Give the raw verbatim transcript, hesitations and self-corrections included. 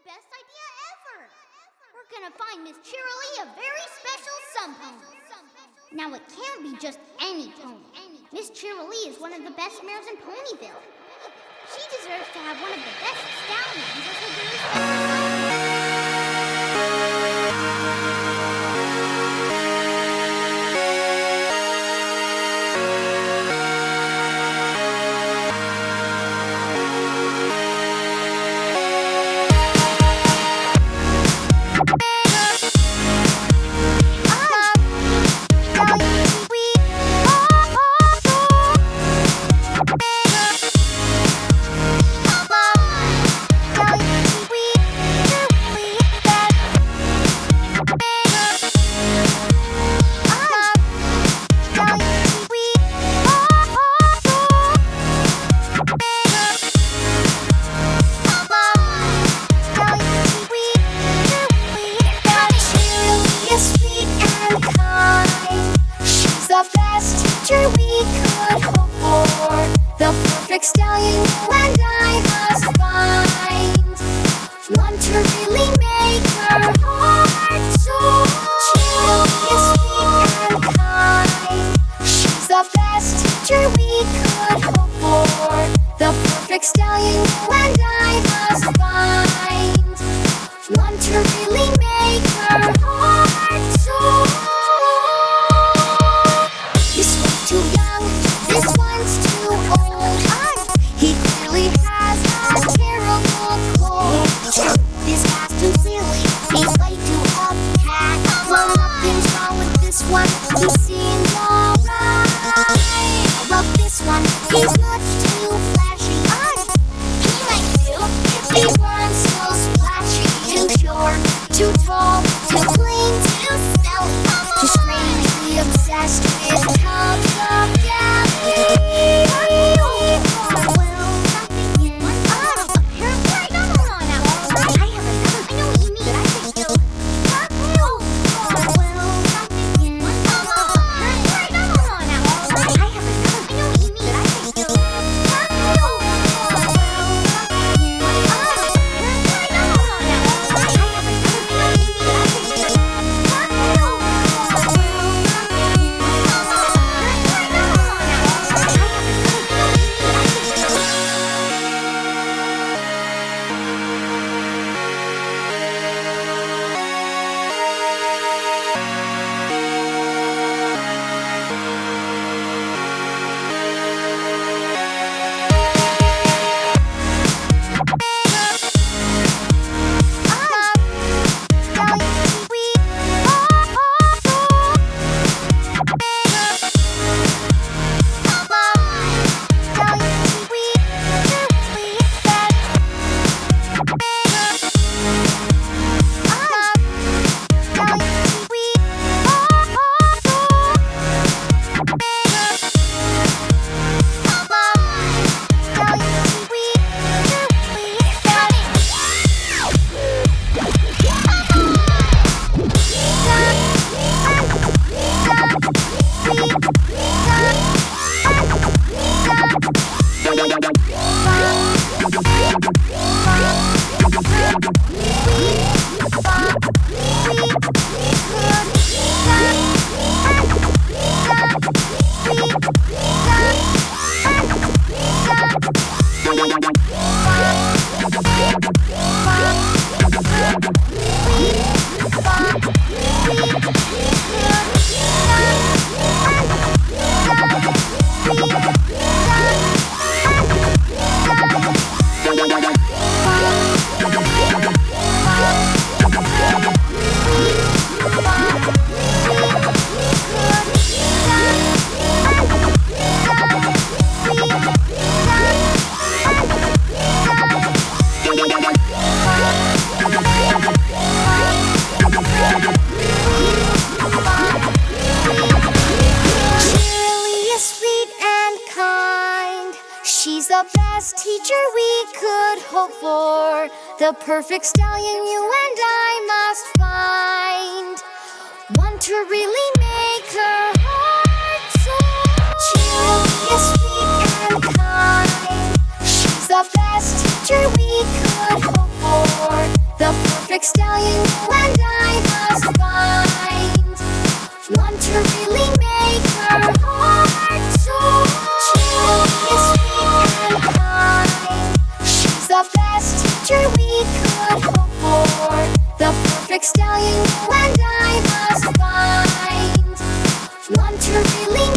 best idea ever! We're gonna find Miss Cheerilee a very special sun pony. Now, it can't be just any pony. Miss Cheerilee is one of the best mares in Ponyville. She deserves to have one of the best stallions as her very special. Stallion, you and I must find one to really make her heart soar. She is sweet and kind. She's the best teacher we could hope for. The perfect stallion, you and I must find one to really make her heart soar. This one's too young, this one's too old. He clearly has a terrible cold. This guy's too silly, he's way too uptight. Well, nothing's wrong with this one, he seems alright. I love this one, he's much too flashy. He might do if he weren't so splashy. Too short, too tall, too clean, too smelly, too strangely obsessed with cups of jelly. She's the best teacher we could hope for. The perfect stallion you and I must find. One to really make her heart soar. She is sweet and kind. She's the best teacher we could hope for. future we could hope for. The perfect stallion you and I must find. One to really